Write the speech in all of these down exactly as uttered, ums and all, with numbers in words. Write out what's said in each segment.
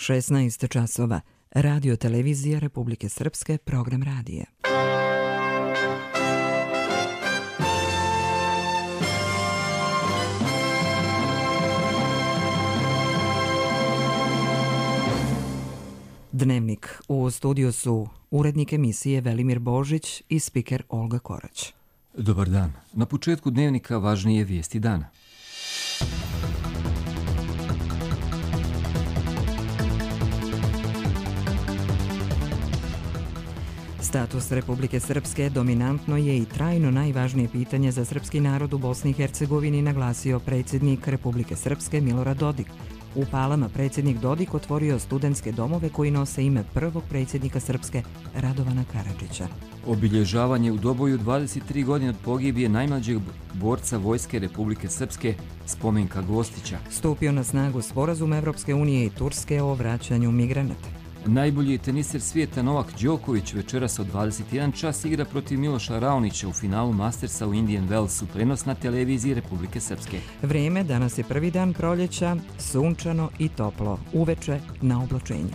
šesnaest časova. Radio televizija Republike Srpske, program radija. Dnevnik. U studiju su urednik emisije Velimir Božić i spiker Olga Korać. Dobar dan. Na početku dnevnika važnije vijesti dana. Status Republike Srpske dominantno je i trajno najvažnije pitanje za srpski narod u Bosni i Hercegovini, naglasio predsjednik Republike Srpske Milorad Dodik. U Palama predsjednik Dodik otvorio studentske domove koji nose ime prvog predsjednika Srpske Radovana Karadžića. Obilježavanje u Doboju dvadeset tri godine od pogibije najmlađeg borca Vojske Republike Srpske, Spomenka Gostića. Stupio na snagu sporazum Evropske unije i Turske o vraćanju migranata. Najbolji teniser svijeta Novak Đoković večeras od dvadeset jedan čas igra protiv Miloša Raonića u finalu Mastersa u Indian Wellsu, prenos na televiziji Republike Srpske. Vrijeme, danas je prvi dan proljeća, sunčano i toplo, uveče na oblačenje.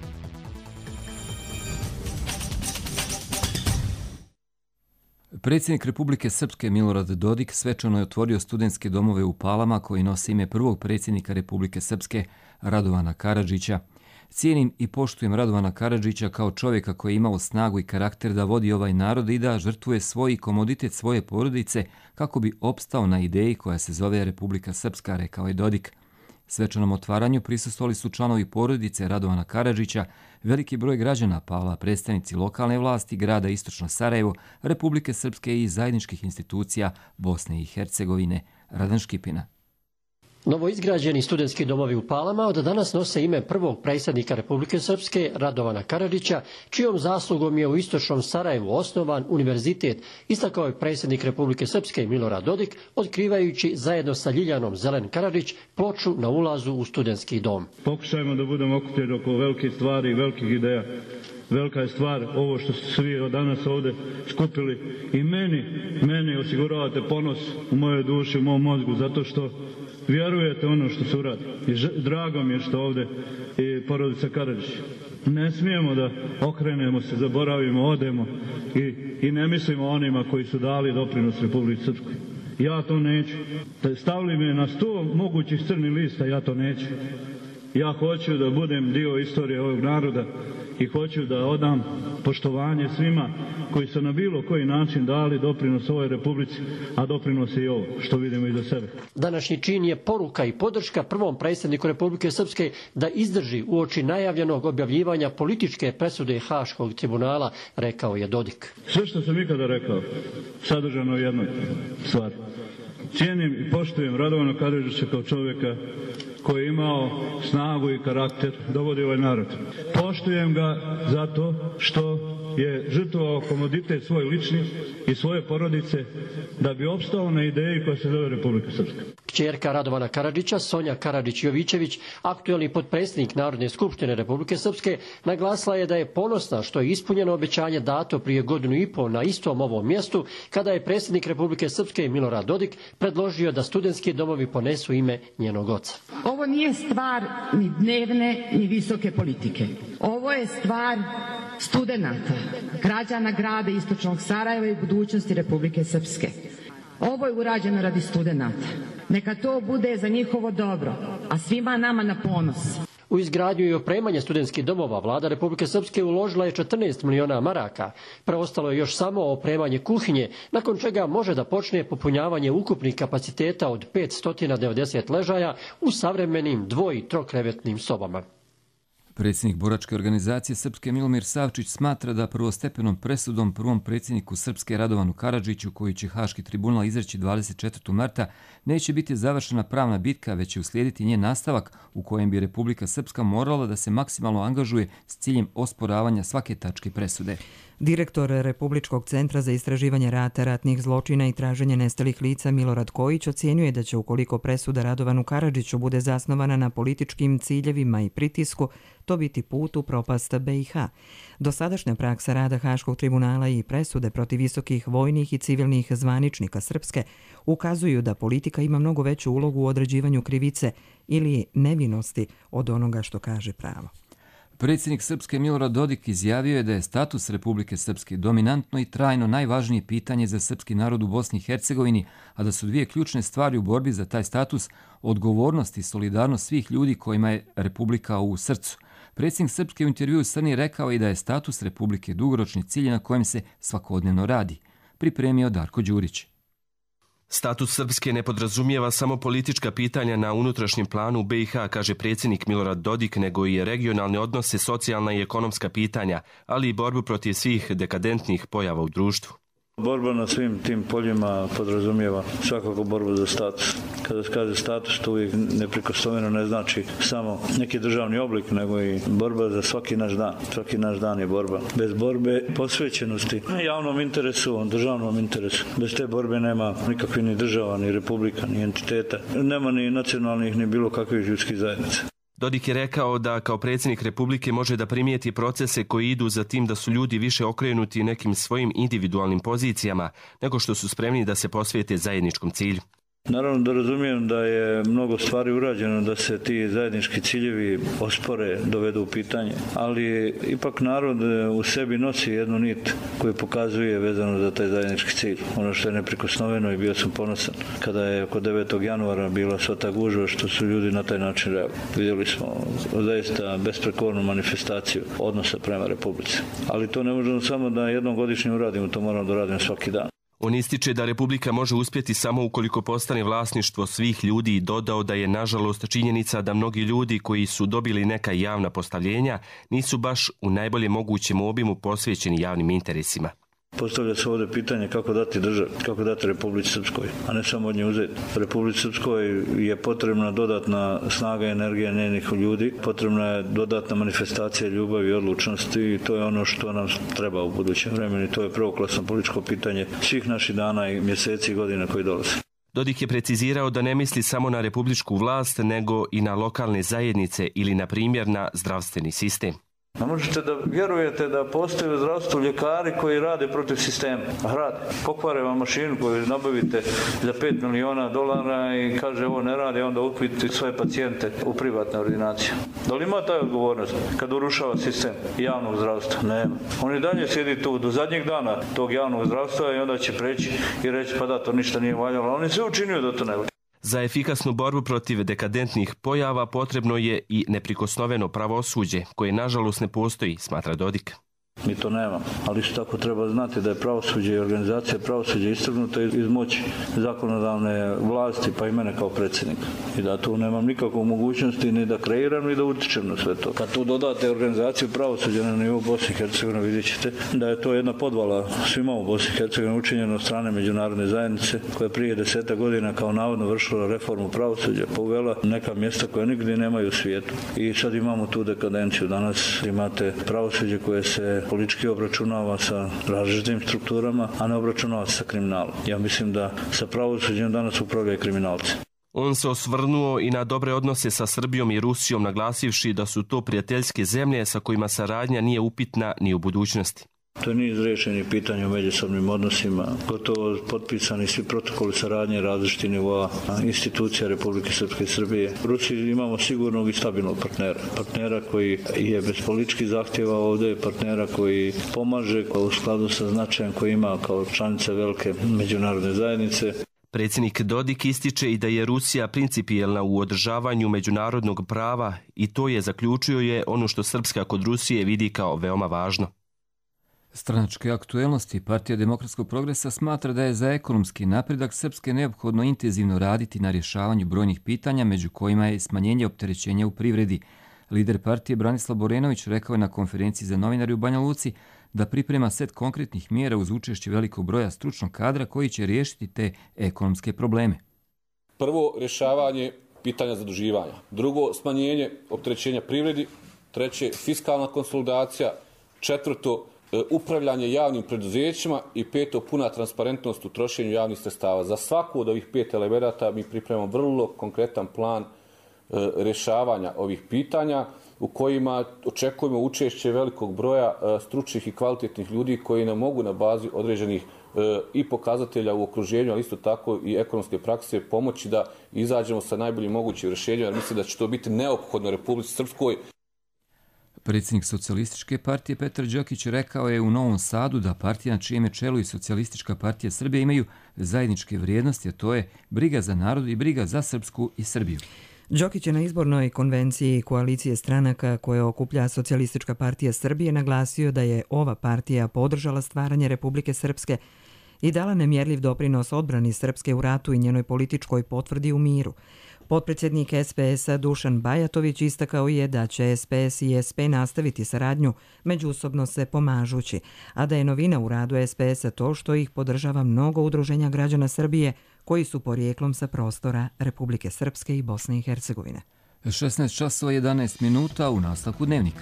Predsjednik Republike Srpske Milorad Dodik svečano je otvorio studentske domove u Palama koji nose ime prvog predsjednika Republike Srpske Radovana Karadžića. Cijenim i poštujem Radovana Karadžića kao čovjeka koji je imao snagu i karakter da vodi ovaj narod i da žrtvuje svoj komoditet svoje porodice kako bi opstao na ideji koja se zove Republika Srpska, rekao je Dodik. Svečanom otvaranju prisustvovali su članovi porodice Radovana Karadžića, veliki broj građana Pala, predstavnici lokalne vlasti, grada Istočno Sarajevo, Republike Srpske i zajedničkih institucija Bosne i Hercegovine. Radan Škipina. Novoizgrađeni studentski domovi u Palama od danas nose ime prvog predsjednika Republike Srpske Radovana Karadžića, čijom zaslugom je u Istočnom Sarajevu osnovan univerzitet, istakao je predsjednik Republike Srpske Milorad Dodik, otkrivajući zajedno sa Ljiljanom Zelen Karadžić ploču na ulazu u studentski dom. Pokušajmo da budemo okupljeni oko velikih stvari i velikih ideja. Velika je stvar ovo što ste svi danas ovdje skupili i meni, meni osiguravate ponos u mojoj duši, u mom mozgu, zato što vjerujete ono što se uradi. I drago mi je što ovdje i porodica Karadžić. Ne smijemo da okrenemo se, zaboravimo, odemo i, i ne mislimo onima koji su dali doprinos Republici Srpskoj. Ja to neću. Stavili me na sto mogućih crnih lista, ja to neću. Ja hoću da budem dio istorije ovog naroda i hoću da odam poštovanje svima koji su na bilo koji način dali doprinos ovoj Republici, a doprinos je i ovo, što vidimo i za sebe. Današnji čin je poruka i podrška prvom predsjedniku Republike Srpske da izdrži uoči najavljenog objavljivanja političke presude Haškog tribunala, rekao je Dodik. Sve što sam ikada rekao, sadržano u jednoj stvari. Cijenim i poštujem Radovana Karadžića kao čovjeka koji je imao snagu i karakter da vodi ovaj narod. Poštujem ga zato što je žrtvovao komoditet svoj lični i svoje porodice da bi opstao na ideji koja se zove Republika Srpska. Kćerka Radovana Karadžića, Sonja Karadžić-Jovićević, aktuelni potpredsjednik Narodne skupštine Republike Srpske, naglasila je da je ponosna što je ispunjeno obećanje dato prije godinu i pol na istom ovom mjestu kada je predsjednik Republike Srpske Milorad Dodik predložio da studentski domovi ponesu ime njenog oca. Ovo nije stvar ni dnevne ni visoke politike. Ovo je stvar studenata, građana grada Istočnog Sarajeva i budućnosti Republike Srpske. Ovo je urađeno radi studenata. Neka to bude za njihovo dobro, a svima nama na ponos. U izgradnju i opremanje studentskih domova vlada Republike Srpske uložila je četrnaest miliona maraka. Preostalo je još samo opremanje kuhinje, nakon čega može da počne popunjavanje ukupnih kapaciteta od petsto devedeset ležaja u savremenim dvo- i trokrevetnim sobama. Predsjednik boračke organizacije Srpske Milomir Savčić smatra da prvostepenom presudom prvom predsjedniku Srpske Radovanu Karadžiću, koji će Haški tribunal izreći dvadeset četvrtog marta, neće biti završena pravna bitka, već će uslijediti njen nastavak u kojem bi Republika Srpska morala da se maksimalno angažuje s ciljem osporavanja svake tačke presude. Direktor Republičkog centra za istraživanje rata, ratnih zločina i traženje nestalih lica Milorad Kojić ocijenjuje da će, ukoliko presuda Radovanu Karadžiću bude zasnovana na političkim ciljevima i pritisku, to biti put u propast be i ha. Dosadašnja praksa rada Haškog tribunala i presude protiv visokih vojnih i civilnih zvaničnika Srpske ukazuju da politika ima mnogo veću ulogu u određivanju krivice ili nevinosti od onoga što kaže pravo. Predsjednik Srpske Milorad Dodik izjavio je da je status Republike Srpske dominantno i trajno najvažnije pitanje za srpski narod u Bosni i Hercegovini, a da su dvije ključne stvari u borbi za taj status odgovornost i solidarnost svih ljudi kojima je Republika u srcu. Predsjednik Srpske u intervjuu Srni rekao i da je status Republike dugoročni cilj na kojem se svakodnevno radi. Pripremio Darko Đurić. Status Srpske ne podrazumijeva samo politička pitanja na unutrašnjem planu u B i H, kaže predsjednik Milorad Dodik, nego i regionalne odnose, socijalna i ekonomska pitanja, ali i borbu protiv svih dekadentnih pojava u društvu. Borba na svim tim poljima podrazumijeva svakako borbu za status. Kada se kaže status, to uvijek neprikosnoveno ne znači samo neki državni oblik, nego i borba za svaki naš dan. Svaki naš dan je borba. Bez borbe posvećenosti javnom interesu, državnom interesu. Bez te borbe nema nikakvih ni država, ni republika, ni entiteta. Nema ni nacionalnih, ni bilo kakvih ljudskih zajednica. Dodik je rekao da kao predsjednik Republike može da primijeti procese koji idu za tim da su ljudi više okrenuti nekim svojim individualnim pozicijama, nego što su spremni da se posvijete zajedničkom cilju. Naravno da razumijem da je mnogo stvari urađeno da se ti zajednički ciljevi ospore, dovedu u pitanje, ali ipak narod u sebi nosi jednu nit koju pokazuje vezano za taj zajednički cilj. Ono što je neprikosnoveno i bio sam ponosan kada je oko devetog januara bila sva ta gužva što su ljudi na taj način reagovali. Vidjeli smo zaista besprekornu manifestaciju odnosa prema Republici. Ali to ne možemo samo da jednom godišnje uradimo, to moramo da radimo svaki dan. On ističe da Republika može uspjeti samo ukoliko postane vlasništvo svih ljudi i dodao da je nažalost činjenica da mnogi ljudi koji su dobili neka javna postavljenja nisu baš u najbolje mogućem obimu posvećeni javnim interesima. Postavlja se ovdje pitanje kako dati državi, kako dati Republici Srpskoj, a ne samo od nje uzeti. Republici Srpskoj je potrebna dodatna snaga i energija njenih ljudi, potrebna je dodatna manifestacija ljubavi i odlučnosti i to je ono što nam treba u budućem vremenu i to je prvoklasno političko pitanje svih naših dana i mjeseci i godina koji dolaze. Dodik je precizirao da ne misli samo na republičku vlast, nego i na lokalne zajednice ili, na primjer, na zdravstveni sistem. Ne možete da vjerujete da postoje u zdravstvu ljekari koji rade protiv sistema. Rade. Pokvare vam mašinu koju nabavite za pet miliona dolara i kaže ovo ne radi, onda upiti svoje pacijente u privatne ordinacije. Da li ima taj odgovornost kad urušava sistem javnog zdravstva? Nema. On i dalje sjedi tu do zadnjeg dana tog javnog zdravstva i onda će preći i reći pa da, to ništa nije valjalo. On je sve učinio da to ne valja. Za efikasnu borbu protiv dekadentnih pojava potrebno je i neprikosnoveno pravosuđe, koje nažalost ne postoji, smatra Dodik. Mi to nemamo, ali isto tako treba znati da je pravosuđe i organizacija pravosuđa istrgnuta iz moći zakonodavne vlasti, pa i mene kao predsjednika. I da tu nemam nikakvu mogućnosti ni da kreiram, ni da utičem na sve to. Kad tu dodate organizaciju pravosuđa na nivou Bosne i Hercegovine, vidjet ćete da je to jedna podvala svima u Bosni i Hercegovini učinjeno od strane međunarodne zajednice, koja prije deseta godina kao navodno vršila reformu pravosuđa, pa uvela neka mjesta koja nigdje nemaju u svijetu. I sad imamo tu dekadenciju. Danas imate pravosuđe koje se politički obračunava sa različitim strukturama, a ne obračunava sa kriminalom. Ja mislim da sa pravosuđem danas upravljaju kriminalci. On se osvrnuo i na dobre odnose sa Srbijom i Rusijom, naglasivši da su to prijateljske zemlje sa kojima saradnja nije upitna ni u budućnosti. To je niz rješenih pitanja o međusobnim odnosima, gotovo potpisani svi protokoli saradnje različitih nivoa institucija Republike Srpske i Srbije. U Rusiji imamo sigurnog i stabilnog partnera. Partnera koji je bez političkih zahtjeva ovdje, partnera koji pomaže u skladu sa značajem koji ima kao članica velike međunarodne zajednice. Predsjednik Dodik ističe i da je Rusija principijelna u održavanju međunarodnog prava i to je, zaključio je, ono što Srpska kod Rusije vidi kao veoma važno. Stranačke aktuelnosti Partija demokratskog progresa smatra da je za ekonomski napredak Srpske neophodno intenzivno raditi na rješavanju brojnih pitanja, među kojima je smanjenje opterećenja u privredi. Lider partije Branislav Borenović rekao je na konferenciji za novinari u Banja Luci da priprema set konkretnih mjera uz učešće velikog broja stručnog kadra koji će riješiti te ekonomske probleme. Prvo, rješavanje pitanja zaduživanja. Drugo, smanjenje opterećenja privredi. Treće, fiskalna konsolidacija. Četvrto, upravljanje javnim preduzećima i peto, puna transparentnost u trošenju javnih sredstava. Za svaku od ovih pet elemenata mi pripremamo vrlo konkretan plan e, rješavanja ovih pitanja u kojima očekujemo učešće velikog broja e, stručnih i kvalitetnih ljudi koji nam mogu na bazi određenih e, i pokazatelja u okruženju, ali isto tako i ekonomske prakse pomoći da izađemo sa najboljim mogućim rješenjima. Mislim da će to biti neophodno Republici Srpskoj. Predsjednik Socijalističke partije Petar Đokić rekao je u Novom Sadu da partija na čijem je čelu i Socijalistička partija Srbije imaju zajedničke vrijednosti, a to je briga za narod i briga za Srpsku i Srbiju. Đokić je na izbornoj konvenciji koalicije stranaka koje okuplja Socijalistička partija Srbije naglasio da je ova partija podržala stvaranje Republike Srpske i dala nemjerljiv doprinos odbrani Srpske u ratu i njenoj političkoj potvrdi u miru. Potpredsjednik S P S-a Dušan Bajatović istakao je da će S P S i S P nastaviti saradnju, međusobno se pomažući, a da je novina u radu S P S-a to što ih podržava mnogo udruženja građana Srbije koji su porijeklom sa prostora Republike Srpske i Bosne i Hercegovine. šesnaest časova jedanaest minuta u nastavku dnevnika.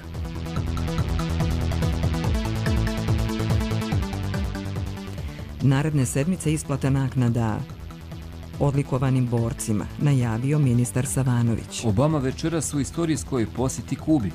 Naredne sedmice isplata naknada odlikovanim borcima, najavio ministar Savanović. Obama večeras u istorijskoj posjeti Kubi.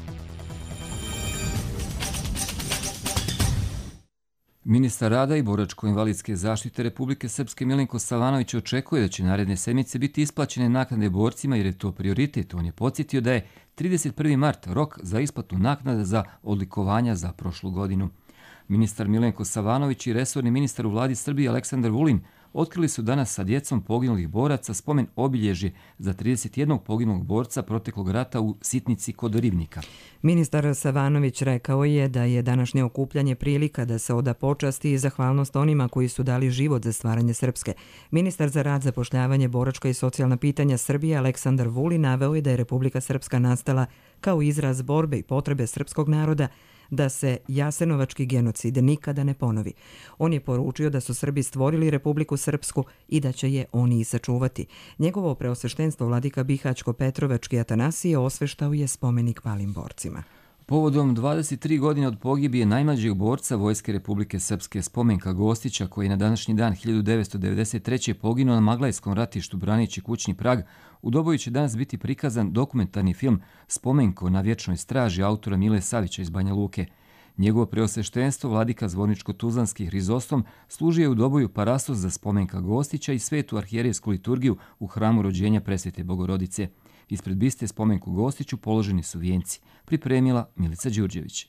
Ministar rada i boračko-invalidske zaštite Republike Srpske Milenko Savanović očekuje da će naredne sedmice biti isplaćene naknade borcima jer je to prioritet. On je podsjetio da je trideset prvi mart rok za isplatu naknada za odlikovanja za prošlu godinu. Ministar Milenko Savanović i resorni ministar u vladi Srbije Aleksandar Vulin otkrili su danas sa djecom poginulih boraca spomen obilježje za trideset jednog poginulog borca proteklog rata u Sitnici kod Ribnika. Ministar Savanović rekao je da je današnje okupljanje prilika da se oda počasti i zahvalnost onima koji su dali život za stvaranje Srpske. Ministar za rad, zapošljavanje, boračka i socijalna pitanja Srbije Aleksandar Vulin naveo je da je Republika Srpska nastala kao izraz borbe i potrebe srpskog naroda da se jasenovački genocid nikada ne ponovi. On je poručio da su Srbi stvorili Republiku Srpsku i da će je oni i sačuvati. Njegovo preosveštenstvo vladika Bihaćko-Petrovački Atanasije osveštao je spomenik palim borcima. Povodom dvadeset tri godine od pogibije najmlađeg borca Vojske Republike Srpske Spomenka Gostića, koji je na današnji dan hiljadu devetsto devedeset treće poginuo na Maglajskom ratištu braneći kućni prag, u Doboju će danas biti prikazan dokumentarni film Spomenko na vječnoj straži autora Mile Savića iz Banja Luke. Njegovo preosveštenstvo vladika Zvorničko-Tuzlanski Hrizostom služio je u Doboju parastos za Spomenka Gostića i svetu arhijerejsku liturgiju u hramu rođenja Presvete Bogorodice. Ispred biste Spomenku Gostiću položeni su vijenci. Pripremila Milica Đurđević.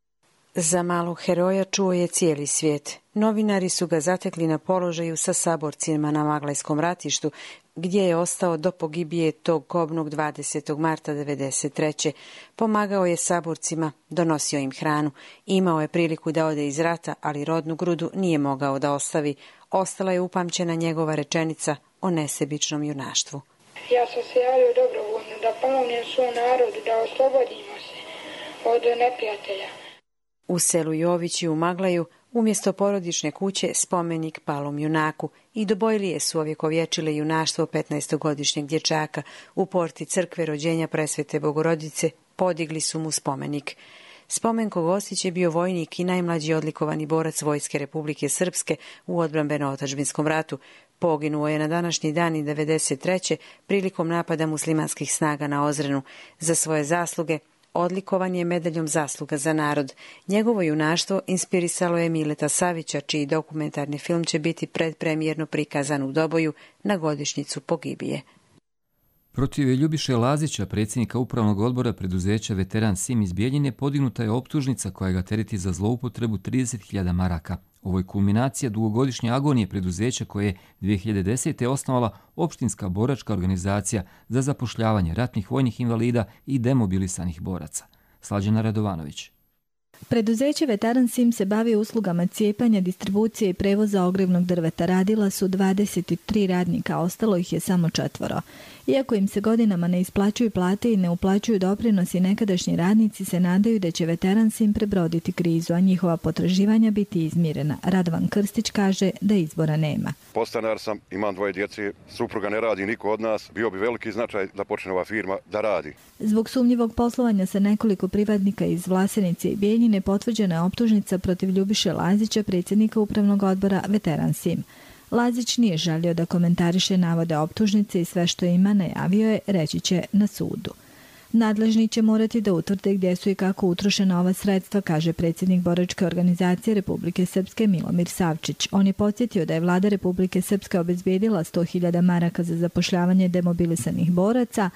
Za malog heroja čuo je cijeli svijet. Novinari su ga zatekli na položaju sa saborcima na Maglajskom ratištu, gdje je ostao do pogibije tog kobnog dvadesetog marta devedeset treće Pomagao je saborcima, donosio im hranu. Imao je priliku da ode iz rata, ali rodnu grudu nije mogao da ostavi. Ostala je upamćena njegova rečenica o nesebičnom junaštvu. Ja sam se javio dobrovoljno da pomognem svom narodu, da oslobodimo se od neprijatelja. U selu Jovići u Maglaju, umjesto porodične kuće, spomenik palom junaku i do Bojlije su ovjekovječile junaštvo petnaestogodišnjeg dječaka. U porti crkve rođenja Presvete Bogorodice podigli su mu spomenik. Spomenko Gostić je bio vojnik i najmlađi odlikovani borac Vojske Republike Srpske u odbrambeno-otadžbinskom ratu. Poginuo je na današnji dan i devedeset treće prilikom napada muslimanskih snaga na Ozrenu. Za svoje zasluge odlikovan je medaljom zasluga za narod. Njegovo junaštvo inspirisalo je Mileta Savića, čiji dokumentarni film će biti predpremjerno prikazan u Doboju na godišnjicu pogibije. Protiv Ljubiše Lazića, predsjednika upravnog odbora preduzeća Veteran Sim iz Bijeljine, podignuta je optužnica koja ga tereti za zloupotrebu trideset hiljada maraka. Ovo je kulminacija dugogodišnje agonije preduzeća koje je dvije hiljade desete. osnovala Opštinska boračka organizacija za zapošljavanje ratnih vojnih invalida i demobilisanih boraca. Slađana Radovanović. Preduzeće Veteran Sim se bavi uslugama cijepanja, distribucije i prevoza ogrevnog drveta. Radila su dvadeset tri radnika, ostalo ih je samo četvoro. Iako im se godinama ne isplaćuju plate i ne uplaćuju doprinosi, nekadašnji radnici se nadaju da će Veteran Sim prebroditi krizu, a njihova potraživanja biti izmirena. Radovan Krstić kaže da izbora nema. Podstanar sam, imam dvoje djece, supruga ne radi, niko od nas. Bio bi veliki značaj da počne ova firma da radi. Zbog sumnjivog poslovanja sa nekoliko privatnika iz Vlasenice i Bijeljine potvrđena je optužnica protiv Ljubiše Lazića, predsjednika upravnog odbora Veteran Sim. Lazić nije želio da komentariše navode optužnice i sve što ima najavio je reći će na sudu. Nadležni će morati da utvrde gdje su i kako utrošena ova sredstva, kaže predsjednik boračke organizacije Republike Srpske Milomir Savčić. On je podsjetio da je vlada Republike Srpske obezbijedila sto hiljada maraka za zapošljavanje demobilisanih boraca,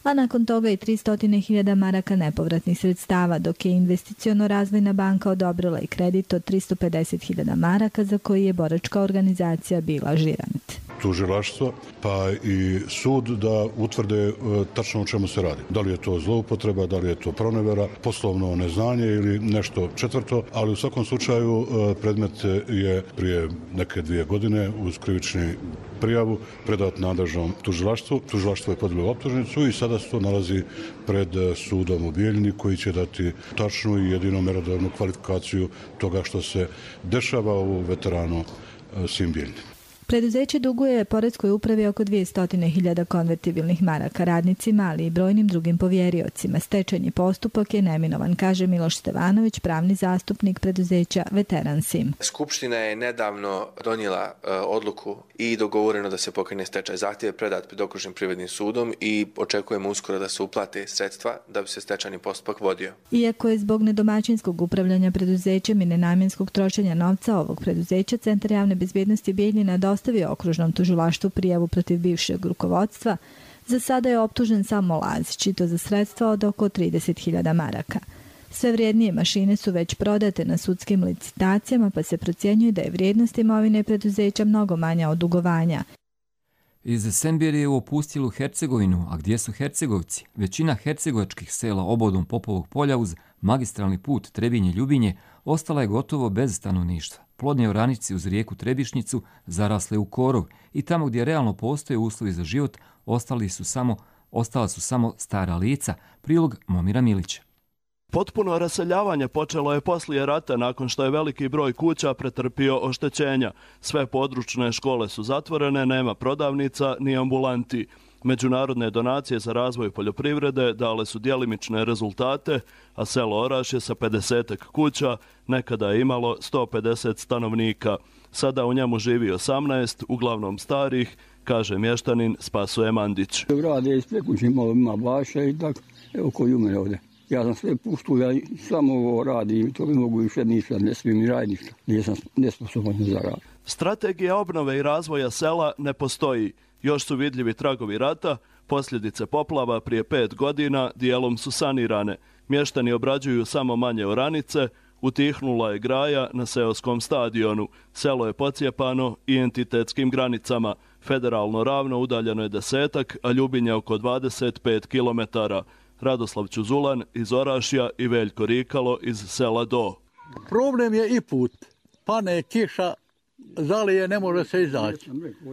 a nakon toga i tristo hiljada maraka nepovratnih sredstava, dok je investiciono razvojna banka odobrila i kredit od tristo pedeset hiljada maraka za koji je boračka organizacija bila žirant. Tužilaštvo pa i sud da utvrde tačno o čemu se radi. Da li je to zloupotreba, da li je to pronevera, poslovno neznanje ili nešto četvrto, ali u svakom slučaju predmet je prije neke dvije godine uz krivični prijavu predat nadležnom tužilaštvu. Tužilaštvo je podnijelo optužnicu i sada se to nalazi pred sudom u Bijeljini koji će dati tačnu i jedino mjerodavnu kvalifikaciju toga što se dešava u veteranu Sim Bijeljini. Preduzeće duguje poreskoj upravi oko dvjesto hiljada konvertibilnih maraka radnicima, ali i brojnim drugim povjeriocima. Stečajni postupak je neminovan, kaže Miloš Stevanović, pravni zastupnik preduzeća Veteran Sim. Skupština je nedavno donijela uh, odluku i dogovoreno da se pokrene stečaj. Zahtjev je predat pred okružnim privrednim sudom i očekujemo uskoro da se uplate sredstva da bi se stečajni postupak vodio. Iako je zbog nedomaćinskog upravljanja preduzećem i nenamjenskog trošenja novca ovog preduzeća, Centar javne bezbjednosti Bijeljina ostavio okružnom tužilaštvu prijavu protiv bivšeg rukovodstva, za sada je optužen samo Lazić i to za sredstva od oko trideset hiljada maraka. Sve vrijednije mašine su već prodate na sudskim licitacijama, pa se procjenjuje da je vrijednost imovine preduzeća mnogo manja od dugovanja. Iz Sembirije u opustilu Hercegovinu, a gdje su Hercegovci? Većina hercegovačkih sela obodom Popovog polja uz magistralni put Trebinje-Ljubinje ostala je gotovo bez stanovništva. Plodne oranice uz rijeku Trebišnicu zarasle u korov i tamo gdje realno postoje uslovi za život ostali su samo, ostala su samo stara lica. Prilog Momira Milića. Potpuno raseljavanje počelo je poslije rata nakon što je veliki broj kuća pretrpio oštećenja. Sve područne škole su zatvorene, nema prodavnica ni ambulanti. Međunarodne donacije za razvoj poljoprivrede dale su djelimične rezultate, a selo Orašje sa pedesetak kuća nekada je imalo sto pedeset stanovnika. Sada u njemu živi osamnaest, uglavnom starih, kaže mještanin Spasoje Mandić. Rade iz prekućnih, malo ima baše i tako, evo koji umre ovdje. Ja sam sve puštio, ja samo ovo radim, to bi mogu više nisam, ne smijem ni raditi ništa, nisam nesposoban za rad. Strategija obnove i razvoja sela ne postoji. Još su vidljivi tragovi rata, posljedice poplava prije pet godina dijelom su sanirane. Mještani obrađuju samo manje oranice, utihnula je graja na seoskom stadionu. Selo je pocijepano i entitetskim granicama. Federalno ravno udaljeno je desetak, a Ljubinje oko dvadeset pet kilometara. Radoslav Ćuzulan iz Orašja i Veljko Rikalo iz sela Do. Problem je i put. Pane kiša, zalije, ne može se izaći.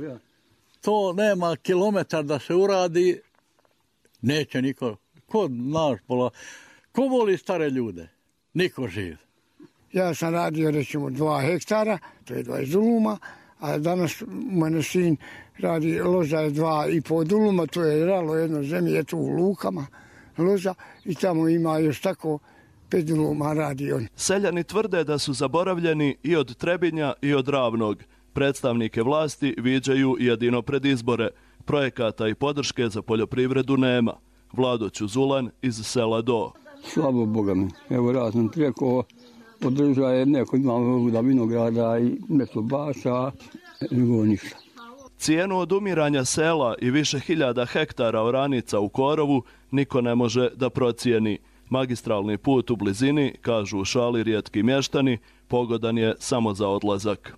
To nema kilometar da se uradi, neće niko. Ko naš pola, ko voli stare ljude? Niko živ. Ja sam radio recimo dva hektara, to je dvadeset duluma, a danas moj sin radi loza je dva i pol duluma, to je ralo jedno zemlje, je tu u Lukama, loza i tamo ima još tako pet duluma radi on. Seljani tvrde da su zaboravljeni i od Trebinja i od Ravnog. Predstavnike vlasti viđaju jedino pred izbore. Projekata i podrške za poljoprivredu nema. Vlado Ćuzulan iz sela Do. Slabo Boga mi. Evo razno preko podržaje neko ima da vinograda i nešto baša, nego ništa. Cijenu odumiranja sela i više hiljada hektara oranica u korovu niko ne može da procijeni. Magistralni put u blizini, kažu u šali rijetki mještani, pogodan je samo za odlazak.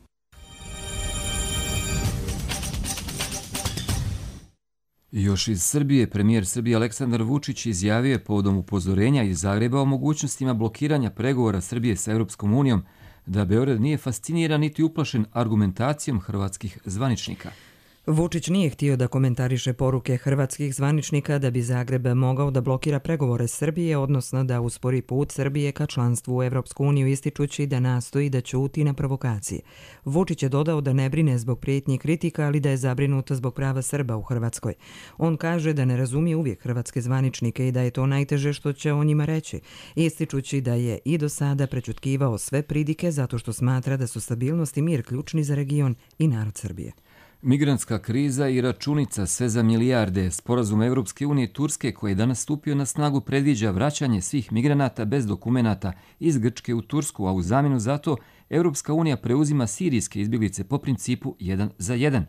Još iz Srbije, premijer Srbije Aleksandar Vučić izjavio je povodom upozorenja iz Zagreba o mogućnostima blokiranja pregovora Srbije sa Europskom unijom da Beograd nije fasciniran niti uplašen argumentacijom hrvatskih zvaničnika. Vučić nije htio da komentariše poruke hrvatskih zvaničnika da bi Zagreb mogao da blokira pregovore Srbije, odnosno da uspori put Srbije ka članstvu u Evropsku uniju, ističući da nastoji da ćuti na provokacije. Vučić je dodao da ne brine zbog prijetnji kritika, ali da je zabrinuta zbog prava Srba u Hrvatskoj. On kaže da ne razumije uvijek hrvatske zvaničnike i da je to najteže što će o njima reći, ističući da je i do sada prećutkivao sve pridike zato što smatra da su stabilnost i mir ključni za region i narod Srbije. Migrantska kriza i računica sve za milijarde. Sporazum Evropske unije i Turske koji je danas stupio na snagu predviđa vraćanje svih migranata bez dokumenata iz Grčke u Tursku, a u zamjenu za to Evropska unija preuzima sirijske izbjeglice po principu jedan za jedan.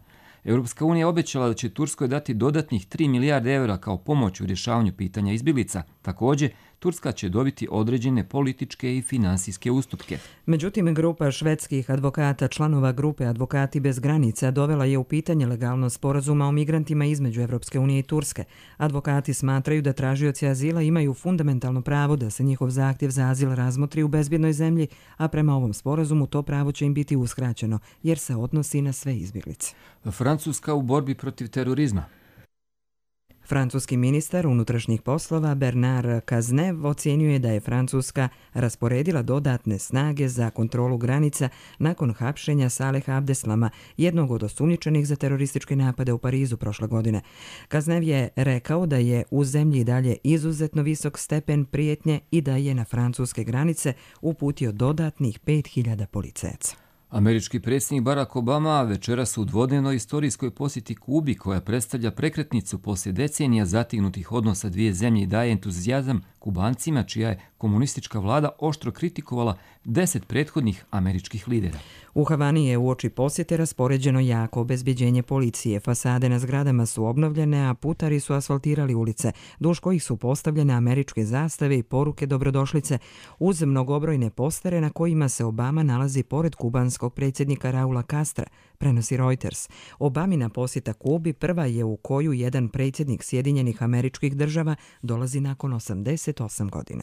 Europska unija obećala da će Turskoj dati dodatnih tri milijarde eura kao pomoć u rješavanju pitanja izbjeglica. Također, Turska će dobiti određene političke i finansijske ustupke. Međutim, grupa švedskih advokata, članova grupe Advokati bez granica, dovela je u pitanje legalnost sporazuma o migrantima između Evropske unije i Turske. Advokati smatraju da tražioci azila imaju fundamentalno pravo da se njihov zahtjev za azil razmotri u bezbjednoj zemlji, a prema ovom sporazumu to pravo će im biti uskraćeno, jer se odnosi na sve izbjeglice. Francuska u borbi protiv terorizma. Francuski ministar unutrašnjih poslova Bernard Cazeneuve ocijenio je da je Francuska rasporedila dodatne snage za kontrolu granica nakon hapšenja Saleha Abdeslama, jednog od osumnjičenih za terorističke napade u Parizu prošle godine. Cazeneuve je rekao da je u zemlji dalje izuzetno visok stepen prijetnje i da je na francuske granice uputio dodatnih pet hiljada policajaca. Američki predsjednik Barack Obama večeras u dvodnevnoj istorijskoj posjeti Kubi, koja predstavlja prekretnicu poslije decenija zatignutih odnosa dvije zemlje i daje entuzijazam Kubancima, čija je komunistička vlada oštro kritikovala deset prethodnih američkih lidera. U Havani je uoči posjete raspoređeno jako obezbjeđenje policije. Fasade na zgradama su obnovljene, a putari su asfaltirali ulice, duž kojih su postavljene američke zastave i poruke dobrodošlice, uz mnogobrojne postere na kojima se Obama nalazi pored kubanskog predsjednika Raula Castra, prenosi Reuters. Obamina posjeta Kubi prva je u koju jedan predsjednik Sjedinjenih Američkih Država dolazi nakon osamdeset osam godina.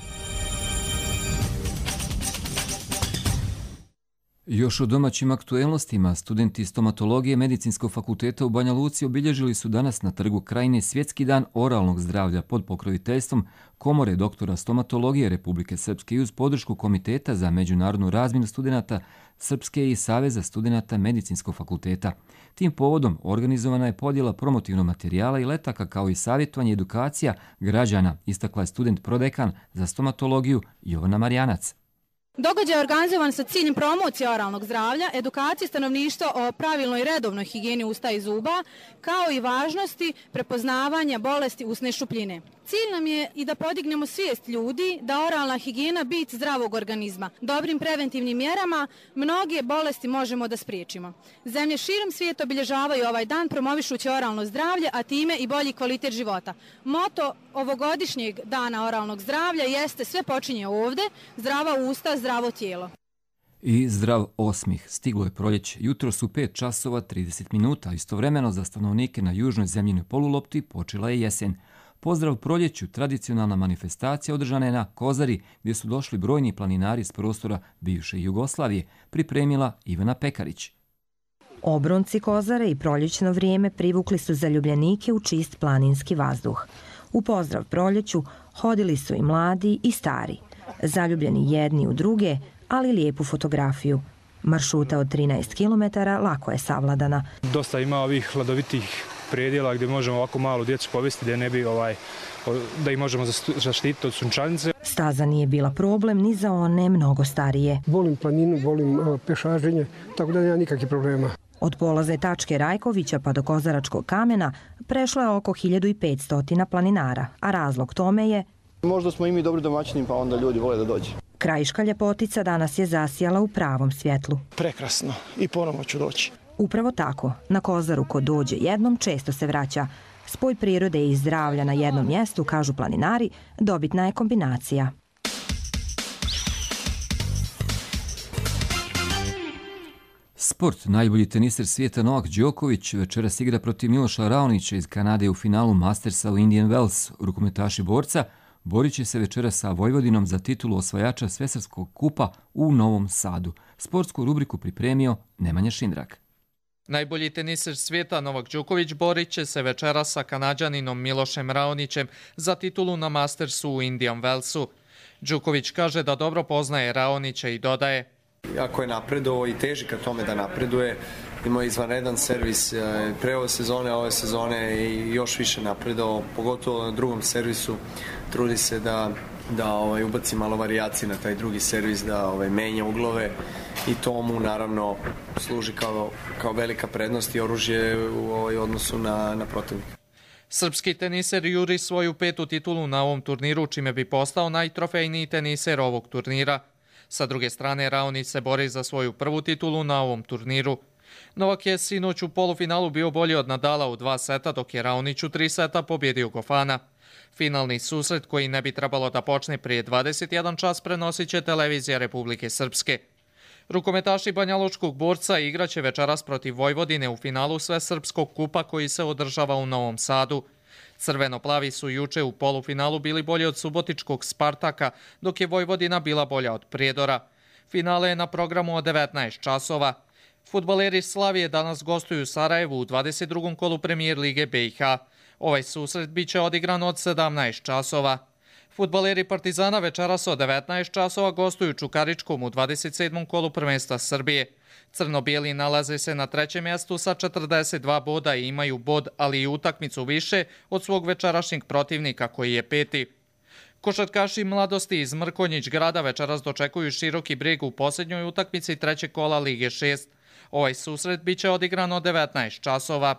Još o domaćim aktuelnostima, studenti stomatologije Medicinskog fakulteta u Banja Luci obilježili su danas na Trgu Krajine Svjetski dan oralnog zdravlja pod pokroviteljstvom Komore doktora stomatologije Republike Srpske i uz podršku Komiteta za međunarodnu razmjenu studenata Srpske i Saveza studenata Medicinskog fakulteta. Tim povodom organizovana je podjela promotivnog materijala i letaka kao i savjetovanje i edukacija građana, istakla je student prodekan za stomatologiju Jovana Marjanac. Događaj je organizovan sa ciljem promocije oralnog zdravlja, edukacije stanovništva o pravilnoj i redovnoj higijeni usta i zuba, kao i važnosti prepoznavanja bolesti usne šupljine. Cilj nam je i da podignemo svijest ljudi da oralna higijena bit zdravog organizma. Dobrim preventivnim mjerama mnoge bolesti možemo da spriječimo. Zemlje širom svijeta obilježavaju ovaj dan promovišući oralno zdravlje, a time i bolji kvalitet života. Moto ovogodišnjeg dana oralnog zdravlja jeste sve počinje ovdje, zdrava usta, zdravo tijelo. I zdrav osmih. Stiglo je proljeće. Jutro su pet časova trideset minuta. Istovremeno za stanovnike na južnoj zemljinoj polulopti počela je jesen. Pozdrav proljeću, tradicionalna manifestacija održana je na Kozari, gdje su došli brojni planinari s prostora bivše Jugoslavije, pripremila Ivana Pekarić. Obronci Kozare i proljećno vrijeme privukli su zaljubljenike u čist planinski vazduh. U pozdrav proljeću hodili su i mladi i stari, zaljubljeni jedni u druge, ali lijepu fotografiju. Maršuta od trinaest kilometara lako je savladana. Dosta ima ovih hladovitih predjela gdje možemo ovako malu djecu povesti da ne bi ovaj da ih možemo zaštititi od sunčanice. Staza nije bila problem ni za one mnogo starije. Volim planinu, volim pešaženje, tako da nema nikakvih problema. Od polaze tačke Rajkovića pa do Kozaračkog kamena prešlo je oko hiljadu petsto planinara, a razlog tome je... Možda smo i mi dobri domaćini, pa onda ljudi vole da dođe. Krajiška ljepotica danas je zasijala u pravom svjetlu. Prekrasno i ponovo ću doći. Upravo tako, na Kozaru ko dođe jednom često se vraća. Spoj prirode i zdravlja na jednom mjestu, kažu planinari, dobitna je kombinacija. Sport. Najbolji teniser svijeta Novak Đoković večeras igra protiv Miloša Raonića iz Kanade u finalu Mastersa u Indian Wells. Rukometaši borca borit će se večeras sa Vojvodinom za titulu osvajača Svjetskog kupa u Novom Sadu. Sportsku rubriku pripremio Nemanja Šindrak. Najbolji teniser svijeta Novak Đoković borit će se večeras sa Kanađaninom Milošem Raonićem za titulu na Mastersu u Indian Wellsu. Đoković kaže da dobro poznaje Raonića i dodaje: Jako je napredovao i teži ka tome da napreduje. Imao je izvanredan servis pre ove sezone, a ove sezone i još više napredovao, pogotovo na drugom servisu. Trudi se da, da ovaj, ubaci malo varijacije na taj drugi servis, da ovaj, menja uglove i to mu naravno služi kao, kao velika prednost i oružje u ovaj, odnosu na, na protivnika. Srpski teniser juri svoju petu titulu na ovom turniru, čime bi postao najtrofejniji teniser ovog turnira. Sa druge strane, Raonić se bori za svoju prvu titulu na ovom turniru. Novak je sinoć u polufinalu bio bolji od Nadala u dva seta, dok je Raonić u tri seta pobjedio Gofana. Finalni susret, koji ne bi trebalo da počne prije dvadeset jedan čas, prenosit će televizija Republike Srpske. Rukometaši Banjalučkog borca igraće večeras protiv Vojvodine u finalu Svesrpskog kupa koji se održava u Novom Sadu. Crveno-plavi su juče u polufinalu bili bolji od subotičkog Spartaka, dok je Vojvodina bila bolja od Prijedora. Finale je na programu od devetnaest časova. Fudbaleri Slavije danas gostuju u Sarajevu u dvadeset drugom kolu Premijer Lige B i H. Ovaj susret biće odigran od sedamnaest časova. Fudbaleri Partizana večeras od devetnaest časova gostuju Čukaričkom u dvadeset sedmom kolu Prvenstva Srbije. Crno-bijeli nalaze se na trećem mjestu sa četrdeset dva boda i imaju bod, ali i utakmicu više od svog večerašnjeg protivnika koji je peti. Košarkaši Mladosti iz Mrkonjić grada večeras dočekuju Široki Brijeg u posljednjoj utakmici trećeg kola Lige šest. Ovaj susret biće odigran od devetnaest časova.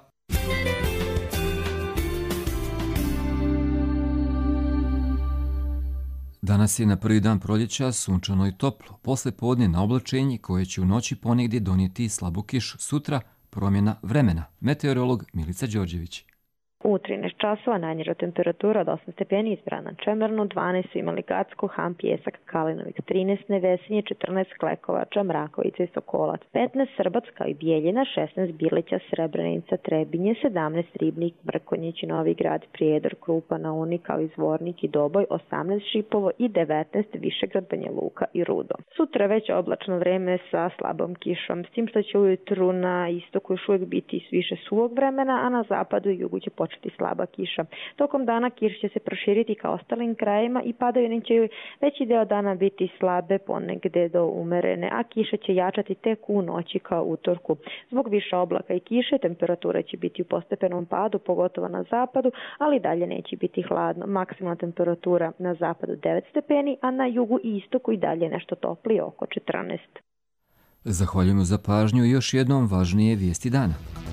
Danas je na prvi dan proljeća sunčano i toplo, posle podne na oblačenje koje će u noći ponegdje donijeti slabu kišu. Sutra promjena vremena. Meteorolog Milica Đorđević. U trinaest časova najniža temperatura od osam stepeni izbrana na Čemernu, dvanaest su imali Gacko, Han, Pjesak, Kalinovik, trinaest Nevesinje, četrnaest Klekovača, Mrakovica i Sokolac, petnaest Srbac kao i Bijeljina, šesnaest Bilića, Srebrenica, Trebinje, sedamnaest Ribnik, Mrkonjić, Novi Grad, Prijedor, Krupa, Naunik kao i Zvornik i Doboj, osamnaest Šipovo i devetnaest Višegrad, Banja Luka i Rudo. Sutra već oblačno vreme sa slabom kišom, s tim što će ujutru na istoku još uvijek biti više suvog vremena, a na zapadu i jugu će početi slaba kiša. Tokom dana kiš će se proširiti ka ostalim krajima i padavine će veći deo dana biti slabe, ponegde do umerene, a kiša će jačati tek u noći kao utorku. Zbog više oblaka i kiše temperatura će biti u postepenom padu, pogotovo na zapadu, ali dalje neće biti hladno. Maksimalna temperatura na zapadu devet stepeni, a na jugu i istoku i dalje nešto toplije, oko četrnaest. Zahvaljujemo za pažnju i još jednom važnije vijesti dana.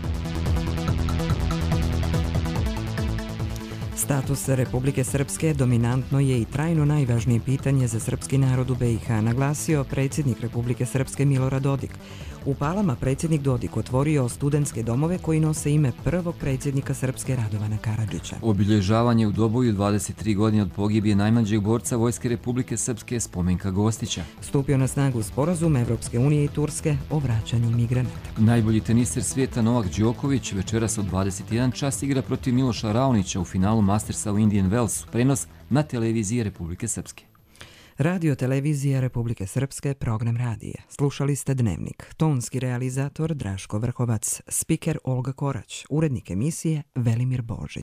Status Republike Srpske dominantno je i trajno najvažnije pitanje za srpski narod u B i H, naglasio predsjednik Republike Srpske Milorad Dodik. U Palama predsjednik Dodik otvorio studentske domove koji nose ime prvog predsjednika Srpske Radovana Karadžića. Obilježavanje u Doboju dvadeset tri godine od pogibije najmlađeg borca Vojske Republike Srpske Spomenka Gostića. Stupio na snagu sporazum Evropske unije i Turske o vraćanju migranata. Najbolji teniser svijeta Novak Đoković večeras od dvadeset jedan čas igra protiv Miloša Raonića u finalu Mastersa u Indian Wellsu, prenos na televiziji Republike Srpske. Radio televizija Republike Srpske, program radija. Slušali ste Dnevnik. Tonski realizator Draško Vrhovac, spiker Olga Korać, urednik emisije Velimir Božić.